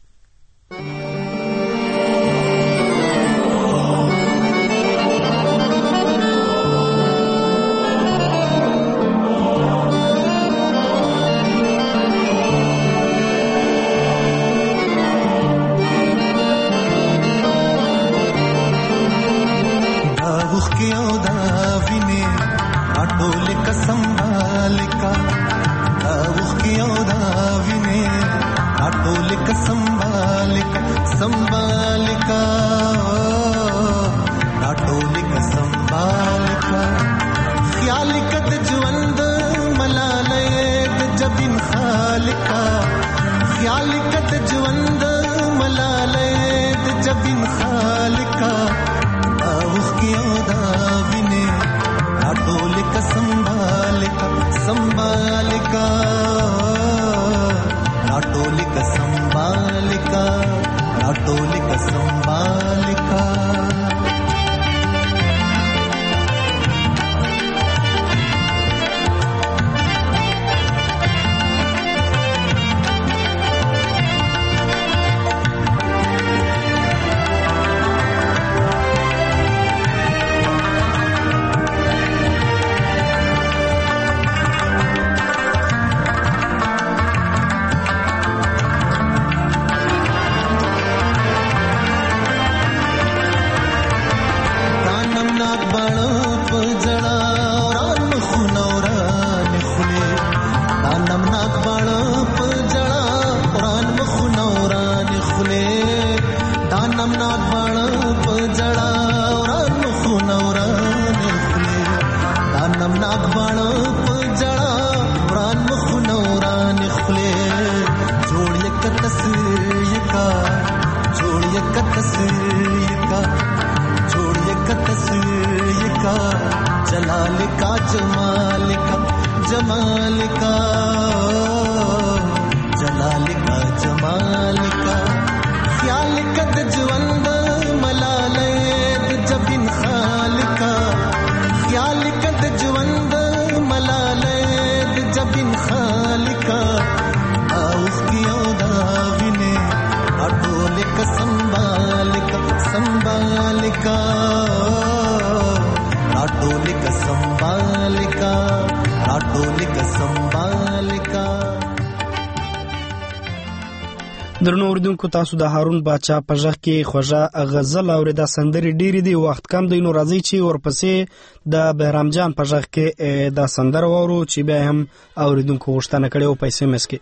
درنو اوریدونکو تاسو د هارون باچا په غږ کې خوږه غزل اوریدا. سندرې ډېرې دي، وخت کم دی، نو راځئ چې ورپسې د بهرام جان په غږ کې دا سندره واورو چې بیا هم اوریدونکو غوښتنه کړې او پیسې مسکې.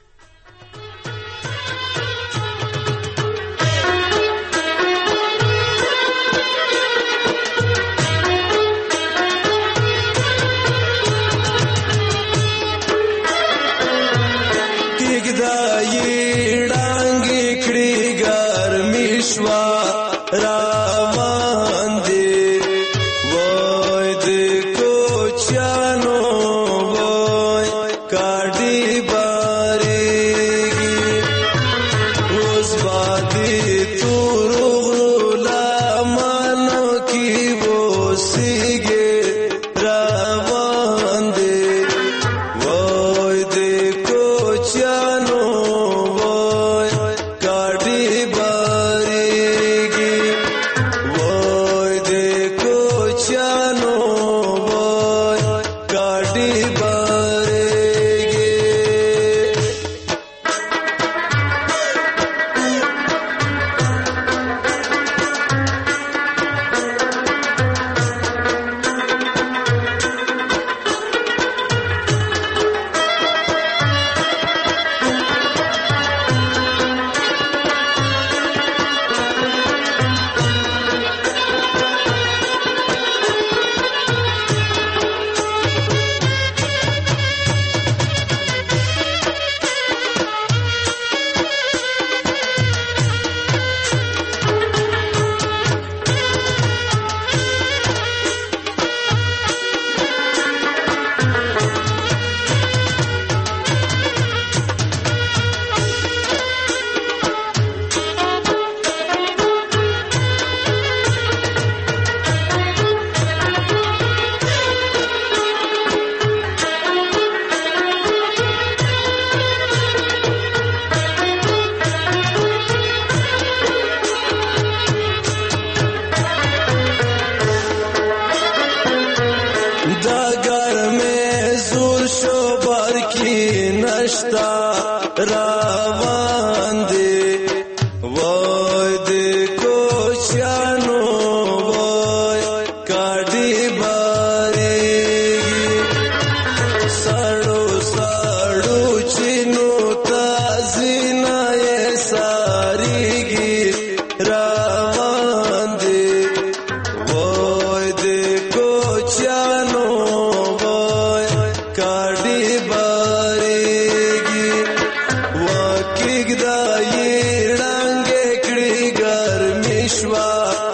اوسیږي روان دي وای د کوچانو وای کاټي باریږي وای د کوچانو وای کاټي باریږي دا ګرمه زور شو بار کی نشتا روان دي وای د کوچانو وای کاډي باریږي سړو سړو چینو تازینا یې ساریږي روان دي وای د کوچانو وای کاډي باریږي وکیګدا یې ړنګې کړي ګرمي شوا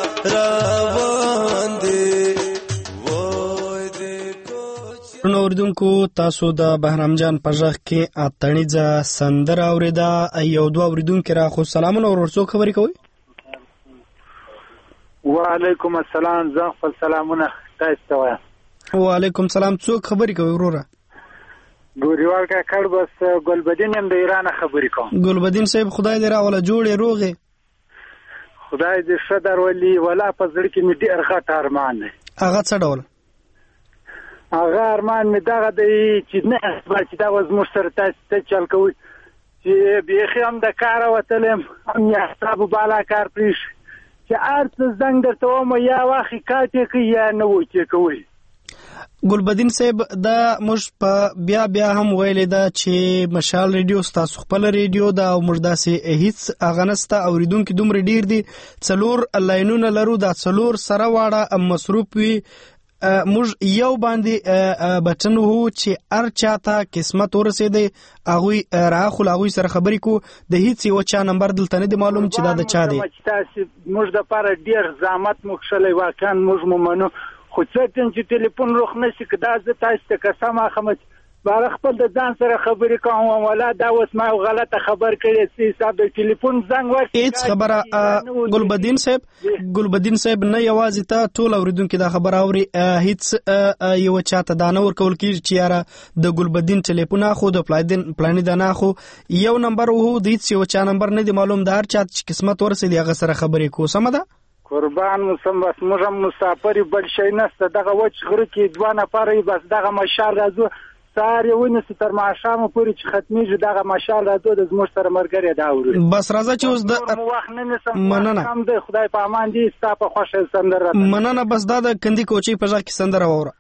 روان دي وای د نو اردوونکو تاسو د بهرام جان په ژغ کې اتڼیزه سندره اورېده. یو دوه اورېدونکي راخو سلامونه ورور څوک خبرې کوئ؟ وعلیکم السلام زه خپل سلامونه تاسو ته وایم. وعلیکم سلام څوک خبرې کوئ وروره؟ ګوریوال کاکړ بس ګلبدین یم د ایران خبرې کوم. ګلبدین صاحب خدای دې راوله جوړې روغې خدای دې ښه درولي ولا په زړه کې مې ډېر غټ ارمان دی. هغه څه ډول؟ هغه ارمان مې دغه دی چې نه چې دا اوس موږ سره تاسو ته چل کوئ چې بیخي هم د کاره وتلی یم هم یې حسابو بالا کار پرېښي چې هر څه زنګ درته وم یا واخې کاټې کوي یا نه وکې کوئ. ګلبدین صاحب دا موږ په بیا بیا هم ویلې ده چې مشال ریډیو ستاسو خپل ریډیو ده او موږ داسې هیڅ هغه نسته اورېدونکي دومره ډېر دي څلور لاینونه لرو دا څلور سره واړه مصروف وي موږ یو باندې بټن وو چې هر چاته قسمت ورسېدی هغوی راخو له هغوی سره خبرې کو د هیڅ یو چا نمبر دلته نه دی معلوم چې دا د چا دی. موږ دپاره ډېر زحمت مو کښلی واقعا موږ مو منو خو څرګند چې ټلیفون روغ نشي که دا زه تاسو ته قسم اخلم چې باره خپل د ځان سره خبرې کوم ولا دا اوس ما یو غلطه خبر کړې چې حساب د ټلیفون زنګ ورکړي هېڅ خبره ګلبدین صاحب ګلبدین صاحب نه یوازې ته ټول اورېدونکي دا خبره اوري هېڅ یو چاته دا نه ورکول کېږي چې یاره د ګلبدین ټلیفون اخو د پلاني دا نه اخو یو نمبر وهو د هېڅ یو چا نمبر نه دی معلوم د هر چا چې قسمت ورسېدي هغه سره خبرې کوو سمه ده قربان مسم بس موږ هم مسافر بل شی نشته دغه وچ غره کې دوه نفره بس دغه مشال راځو سهار یې ونیسو تر ماښامه پورې چې ختمیږي دغه مشال راځو د زموږ سره ملګری دا اوري بس راځه چې اوس د وخت نه نیسم مننه خدای په امان دي ستا په خوښه سندره مننه بس دا د کندي کوچۍ په ژغ کې سندره واوره.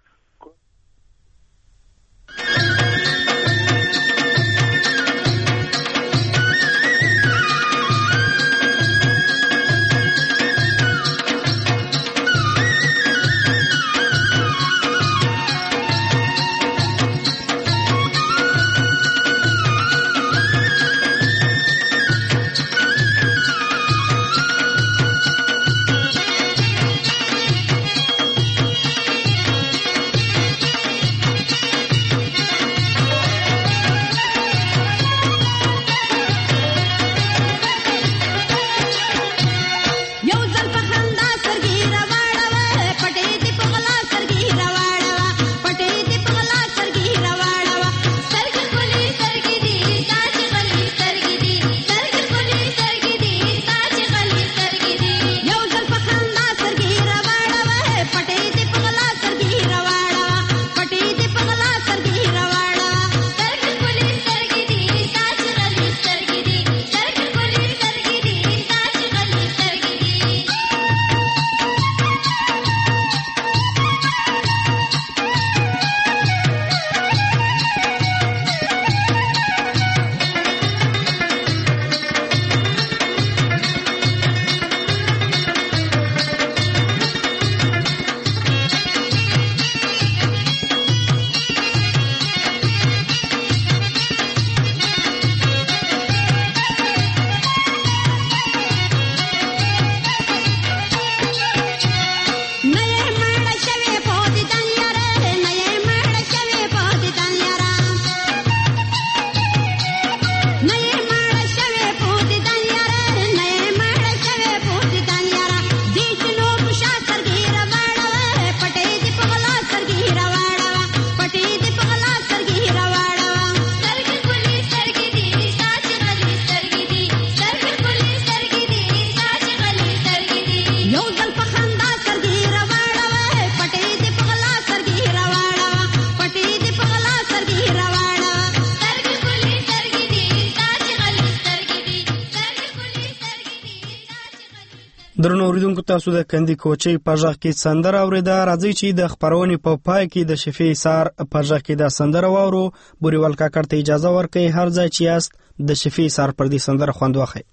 درنو اوریدونکو تاسو د کندي کوچي په ژغ کې سندره اوریده. راځي چې د خبرونې په پای کې د شفیع سار په ژغ کې د سندره واورو. بوريوال کاکړ ته اجازه ورکړئ هر ځای چې یاست د شفیع سار پر دې سندره خوند واخلئ.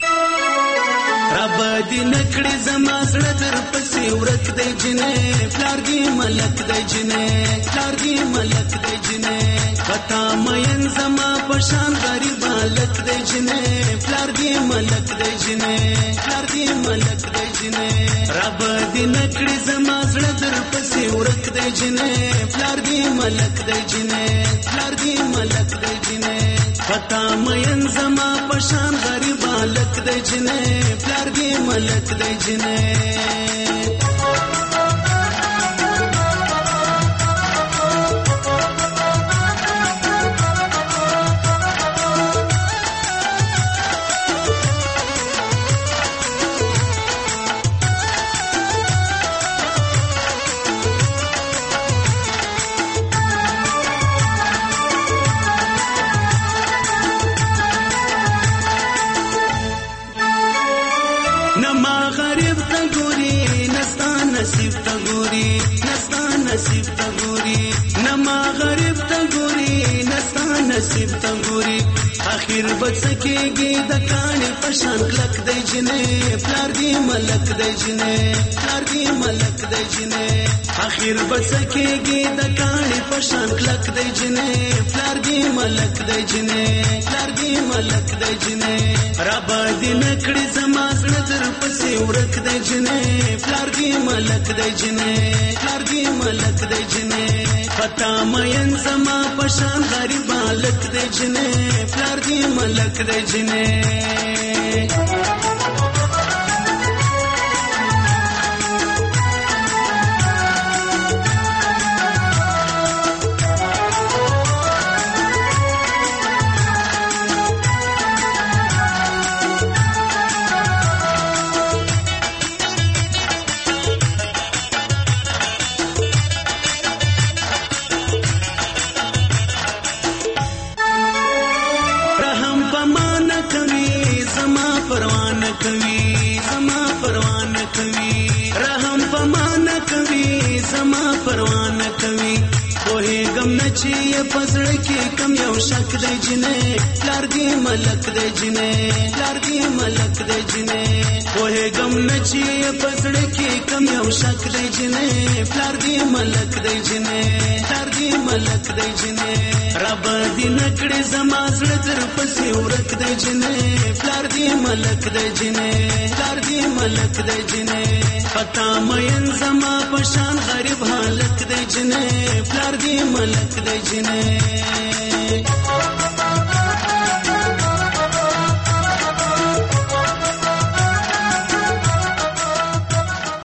رب دې نکړې زما زړه در پسې ورک دی جنې پلار دې ملک دی جنې پلار دې ملک دی جنې پتا مین زما پشان غریب ملک دی جنې پلار دې ملک دی جنې پلار دې ملک دی جنې رب دې نکړې زما زړه در پسې ورک دی جنې پلار دې ملک دی جنې پلار دې ملک دی جنې پتا مین زما پشان غریب ملک دی جنې پلار دې ملک دی جنې نصیب تا ګوري نستا نصیب تا ګوري نما غریب تا ګوري نستا نصیب تا ګوري اخر بچکیږي د کاني پشان کلک دی جنې پلار دی ملک دی جنې پلار دی ملک دی جنې اخر بچکیږي د کاني پشان کلک دی جنې پلار دی ملک دی جنې پلار دی ملک دی جنې رب دې نکړې زما زړه در پسې ورک دی جنې پلار دی ملک دی جنې پلار دی ملک دی جنې پتا مین زما پشان غریب ملک دی جنې پلار دی ملک دی جنې چې پزړه کې کم یو شک دی جنې پلار دی ملک دی جنې پلار دی ملک دی جنې کوه غم نه چې پزړه کې کم یو شک دی جنې پلار دی ملک دی جنې پلار دی ملک دی جنې رب دې نکړې زما زړه در پسې ورک دی جنې پلار دی ملک دی جنې پلار دی ملک دی جنې پتا مین زما پشان غریب حالت دی جنې پلار دی ملک دی جنې